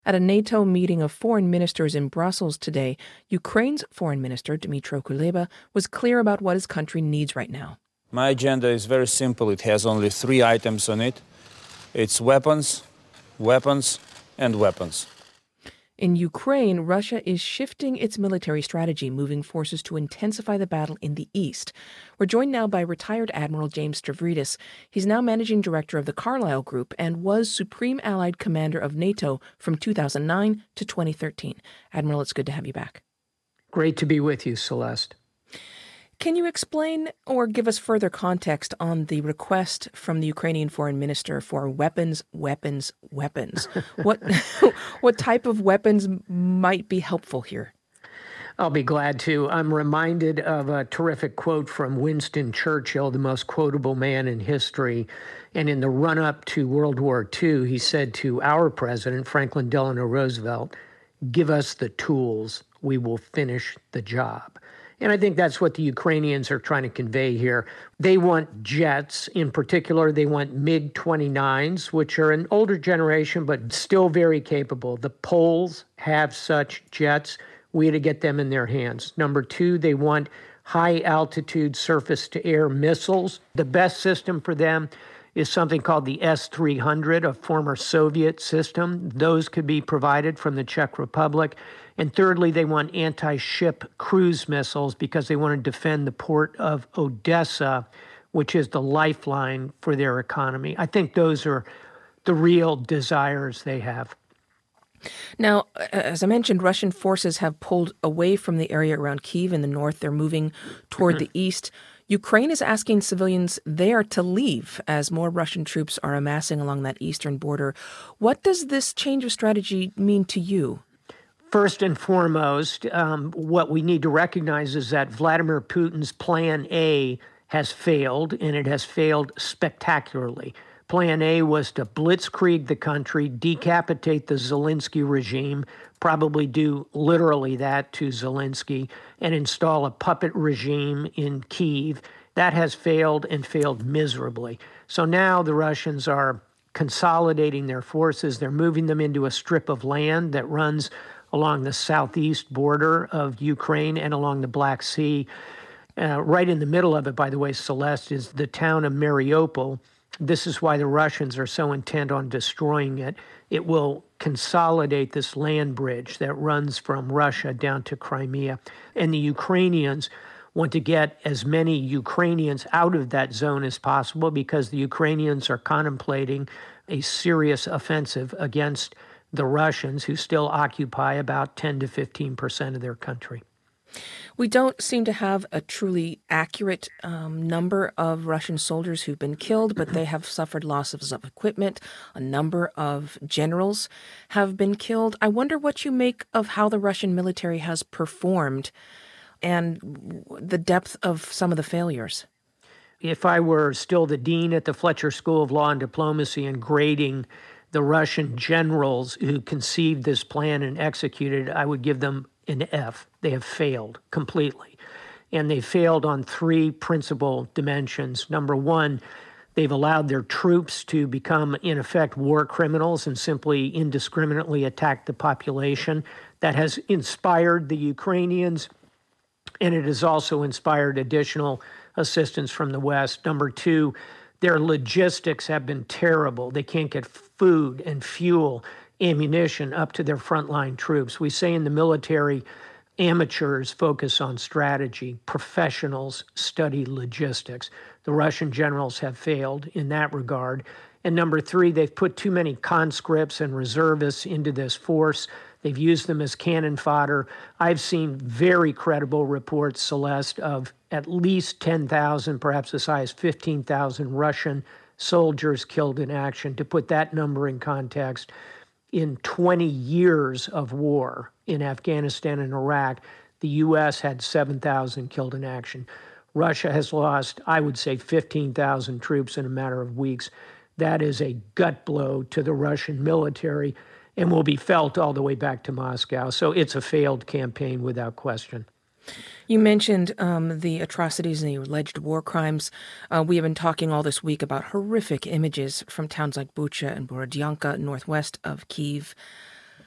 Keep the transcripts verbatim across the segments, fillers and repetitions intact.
At a NATO meeting of foreign ministers in Brussels today, Ukraine's foreign minister, Dmytro Kuleba, was clear about what his country needs right now. My agenda is very simple. It has only three items on it. It's weapons, weapons, and weapons. In Ukraine, Russia is shifting its military strategy, moving forces to intensify the battle in the east. We're joined now by retired Admiral James Stavridis. He's now managing director of the Carlyle Group and was Supreme Allied Commander of NATO from two thousand nine to twenty thirteen. Admiral, it's good to have you back. Great to be with you, Celeste. Can you explain or give us further context on the request from the Ukrainian foreign minister for weapons, weapons, weapons? What what type of weapons might be helpful here? I'll be glad to. I'm reminded of a terrific quote from Winston Churchill, the most quotable man in history. And in the run-up to World War Two, he said to our president, Franklin Delano Roosevelt, "Give us the tools, we will finish the job." And I think that's what the Ukrainians are trying to convey here. They want jets. In particular, they want MiG twenty-nines, which are an older generation, but still very capable. The Poles have such jets. We had to get them in their hands. Number two, they want high-altitude surface-to-air missiles. The best system for them is something called the S three hundred, a former Soviet system. Those could be provided from the Czech Republic. And thirdly, they want anti-ship cruise missiles because they want to defend the port of Odessa, which is the lifeline for their economy. I think those are the real desires they have. Now, as I mentioned, Russian forces have pulled away from the area around Kyiv in the north. They're moving toward the east. Ukraine is asking civilians there to leave as more Russian troops are amassing along that eastern border. What does this change of strategy mean to you? First and foremost, um, what we need to recognize is that Vladimir Putin's Plan A has failed, and it has failed spectacularly. Plan A was to blitzkrieg the country, decapitate the Zelensky regime, probably do literally that to Zelensky, and install a puppet regime in Kyiv. That has failed and failed miserably. So now the Russians are consolidating their forces. They're moving them into a strip of land that runs along the southeast border of Ukraine and along the Black Sea. Uh, right in the middle of it, by the way, Celeste, is the town of Mariupol. This is why the Russians are so intent on destroying it. It will consolidate this land bridge that runs from Russia down to Crimea. And the Ukrainians want to get as many Ukrainians out of that zone as possible because the Ukrainians are contemplating a serious offensive against the Russians, who still occupy about ten to fifteen percent of their country. We don't seem to have a truly accurate um, number of Russian soldiers who've been killed, but they have suffered losses of equipment. A number of generals have been killed. I wonder what you make of how the Russian military has performed and the depth of some of the failures. If I were still the dean at the Fletcher School of Law and Diplomacy and grading the Russian generals who conceived this plan and executed it, I would give them an F. They have failed completely. And they failed on three principal dimensions. Number one, they've allowed their troops to become, in effect, war criminals and simply indiscriminately attack the population. That has inspired the Ukrainians, and it has also inspired additional assistance from the West. Number two, their logistics have been terrible. They can't get food and fuel, ammunition up to their frontline troops. We say in the military, amateurs focus on strategy, professionals study logistics. The Russian generals have failed in that regard. And number three, they've put too many conscripts and reservists into this force. They've used them as cannon fodder. I've seen very credible reports, Celeste, of at least ten thousand, perhaps as high as fifteen thousand Russian soldiers killed in action. To put that number in context, in twenty years of war in Afghanistan and Iraq, the U S had seven thousand killed in action. Russia has lost, I would say, fifteen thousand troops in a matter of weeks. That is a gut blow to the Russian military and will be felt all the way back to Moscow. So it's a failed campaign without question. You mentioned um, the atrocities and the alleged war crimes. Uh, we have been talking all this week about horrific images from towns like Bucha and Borodyanka, northwest of Kyiv.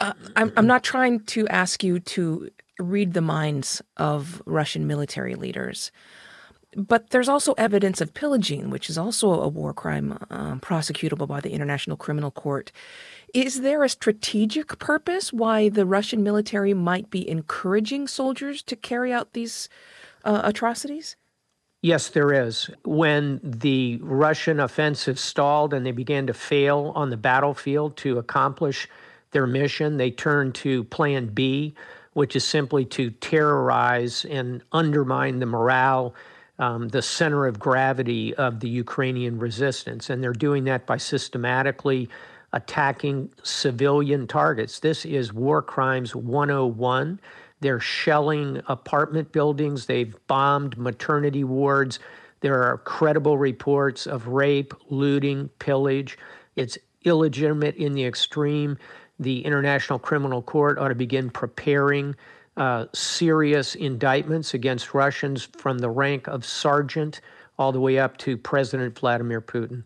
Uh, I'm, I'm not trying to ask you to read the minds of Russian military leaders, but there's also evidence of pillaging, which is also a war crime um, prosecutable by the International Criminal Court. Is there a strategic purpose why the Russian military might be encouraging soldiers to carry out these uh, atrocities? Yes, there is. When the Russian offensive stalled and they began to fail on the battlefield to accomplish their mission, they turned to Plan B, which is simply to terrorize and undermine the morale, um, the center of gravity of the Ukrainian resistance. And they're doing that by systematically attacking civilian targets. This is War Crimes one oh one. They're shelling apartment buildings. They've bombed maternity wards. There are credible reports of rape, looting, pillage. It's illegitimate in the extreme. The International Criminal Court ought to begin preparing uh, serious indictments against Russians from the rank of sergeant all the way up to President Vladimir Putin.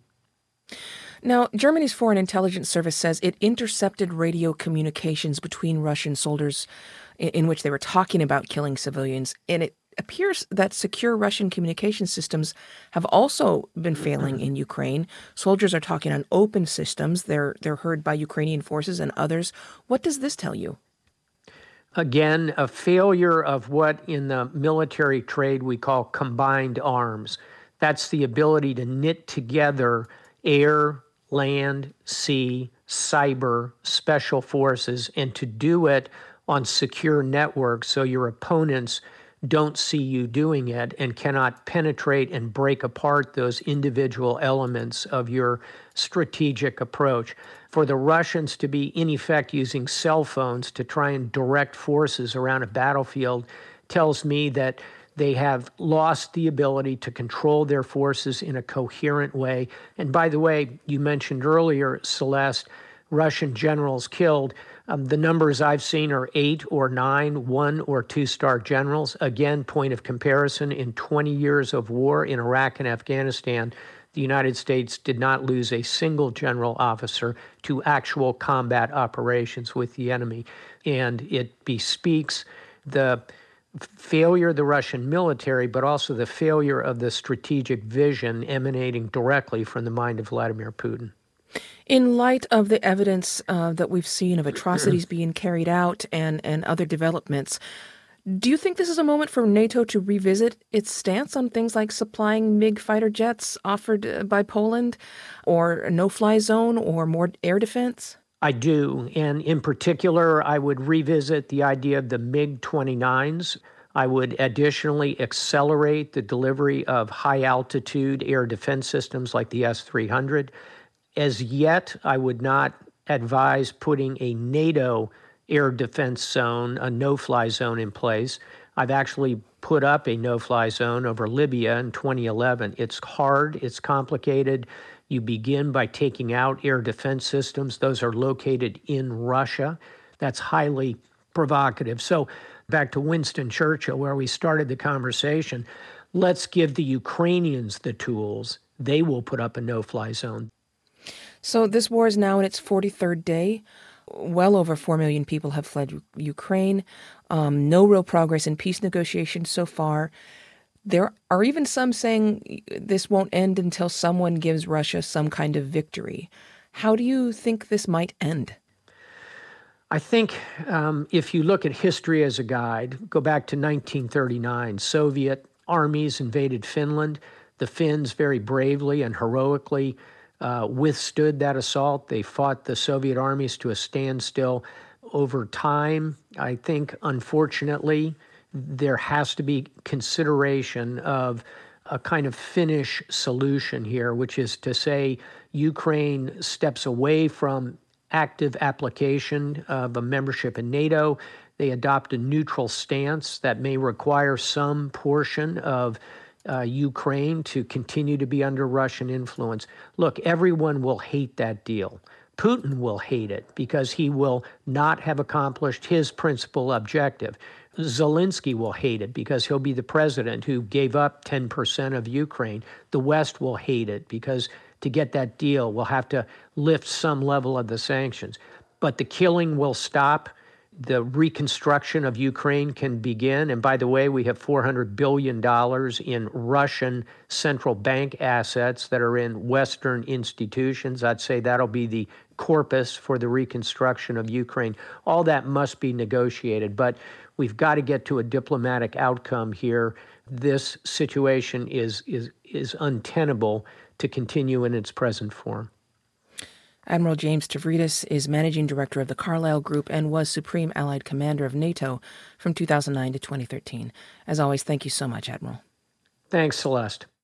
Now, Germany's Foreign Intelligence Service says it intercepted radio communications between Russian soldiers in, in which they were talking about killing civilians, and it appears that secure Russian communication systems have also been failing in Ukraine. Soldiers are talking on open systems. They're they're heard by Ukrainian forces and others. What does this tell you? Again, a failure of what in the military trade we call combined arms. That's the ability to knit together air, land, sea, cyber, special forces, and to do it on secure networks so your opponents don't see you doing it and cannot penetrate and break apart those individual elements of your strategic approach. For the Russians to be, in effect, using cell phones to try and direct forces around a battlefield tells me that they have lost the ability to control their forces in a coherent way. And by the way, you mentioned earlier, Celeste, Russian generals killed. Um, the numbers I've seen are eight or nine, one or two star generals. Again, point of comparison, in twenty years of war in Iraq and Afghanistan, the United States did not lose a single general officer to actual combat operations with the enemy. And it bespeaks the failure of the Russian military, but also the failure of the strategic vision emanating directly from the mind of Vladimir Putin. In light of the evidence uh, that we've seen of atrocities being carried out and, and other developments, do you think this is a moment for NATO to revisit its stance on things like supplying MiG fighter jets offered by Poland, or a no-fly zone, or more air defense? I do. And in particular, I would revisit the idea of the MiG twenty-nines. I would additionally accelerate the delivery of high-altitude air defense systems like the S three hundred. As yet, I would not advise putting a NATO air defense zone, a no-fly zone in place. I've actually put up a no-fly zone over Libya in twenty eleven. It's hard, it's complicated. You begin by taking out air defense systems. Those are located in Russia. That's highly provocative. So back to Winston Churchill, where we started the conversation, let's give the Ukrainians the tools. They will put up a no-fly zone. So this war is now in its forty-third day. Well over four million people have fled Ukraine. Um, no real progress in peace negotiations so far. There are even some saying this won't end until someone gives Russia some kind of victory. How do you think this might end? I think um, if you look at history as a guide, go back to nineteen thirty-nine, Soviet armies invaded Finland. The Finns very bravely and heroically uh, withstood that assault. They fought the Soviet armies to a standstill. Over time, I think, unfortunately, there has to be consideration of a kind of Finnish solution here, which is to say Ukraine steps away from active application of a membership in NATO. They adopt a neutral stance that may require some portion of uh, Ukraine to continue to be under Russian influence. Look, everyone will hate that deal. Putin will hate it because he will not have accomplished his principal objective. Zelensky will hate it because he'll be the president who gave up ten percent of Ukraine. The West will hate it because to get that deal, we'll have to lift some level of the sanctions. but the killing will stop. The reconstruction of Ukraine can begin. And by the way, we have four hundred billion dollars in Russian central bank assets that are in Western institutions. I'd say that'll be the corpus for the reconstruction of Ukraine. All that must be negotiated, but we've got to get to a diplomatic outcome here. This situation is, is, is untenable to continue in its present form. Admiral James Stavridis is Managing Director of the Carlyle Group and was Supreme Allied Commander of NATO from two thousand nine to twenty thirteen. As always, thank you so much, Admiral. Thanks, Celeste.